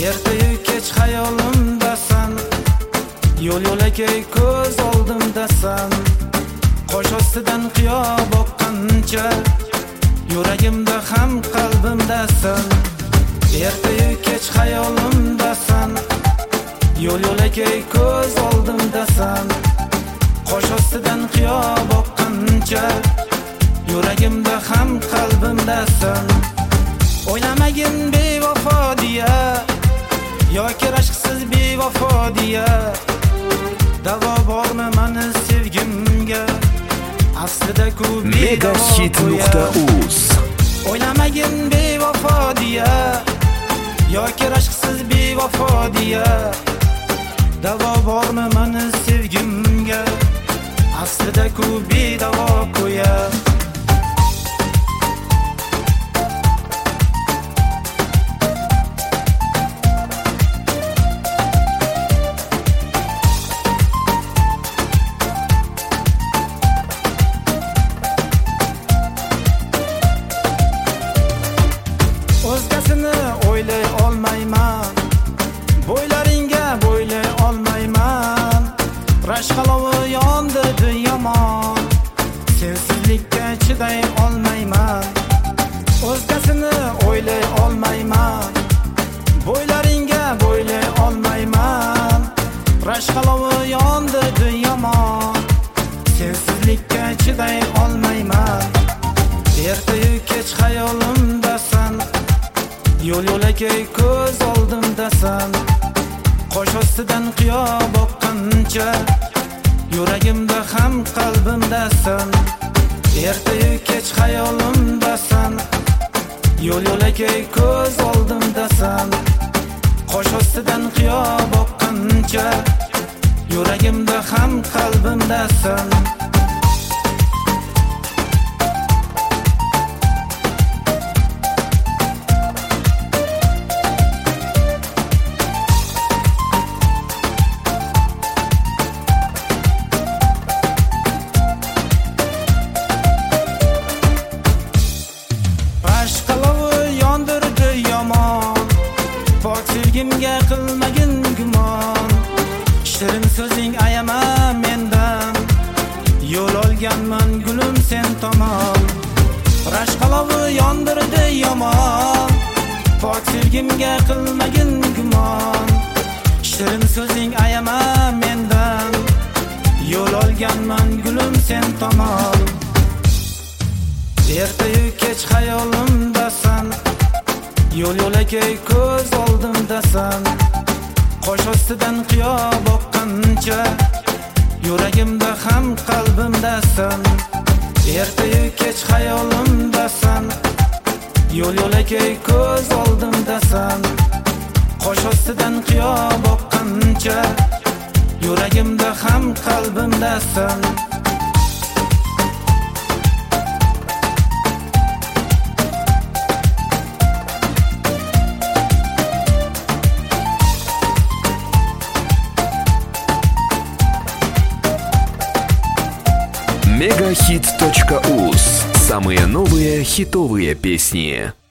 Ertayu kech xayolimdasan, yo'l yo'lakay ko'z oldimdasan. Qosh ostidan qiyo boqqancha, yuragimda ham qalbimdasan. Ertayu kech xayolimdasan, yo'l yo'lakay ko'z oldimdasan. Qosh ostidan qiyo boqqancha, yuragimda ham qalbimdasan. O'ynamagin bevafo diya, yoki rashqsiz bevafo diya. Davo bormi mani sevgimga? Aslida-ku Megahit.uz. O'ynamagin bevafo diya, yoki rashqsiz bevafo diya. Davo bormi mani sevgimga? Aslida-ku bedavo qo'ya. O'zgasini o'ylay olmayman, bo'ylaringga bo'ylay olmayman. Rashqalovi yondirdi yomon, sensizlikka chiday olmayman. O'zgasini o'ylay olmayman, bo'ylaringga bo'ylay olmayman. Rashqalovi yondirdi yomon, sensizlikka chiday olmayman. Ertayu kech xayolimdasan, yo'l yo'lakay ko'z oldimdasan. Qosh ostidan qiyo boqqancha, yuragimda ham qalbimdasan. Ertayu kech xayolimdasan, yo'l yo'lakay ko'z oldimdasan. Qosh ostidan qiyo boqqancha, yuragimda ham qalbimdasan. Pok sevgimga qilmagin gumon, shirin so'zing ayama mendan. Yo'l olganman gulim sen tomon, rashqalovi yondirdi yomon. Pok sevgimga qilmagin gumon, shirin so'zing ayama mendan. Yo'l olganman gulim sen tomon. Ertayu kech xayolimdasan, yo'l yo'lakay ko'z oldimdasan. Qosh ostidan qiyo boqqancha, yuragimda ham qalbimdasan. Ertayu kech xayolimdasan, yo'l yo'lakay ko'z oldimdasan. Qosh ostidan qiyo boqqancha, yuragimda ham qalbimdasan. Megahit.uz. Самые новые хитовые песни.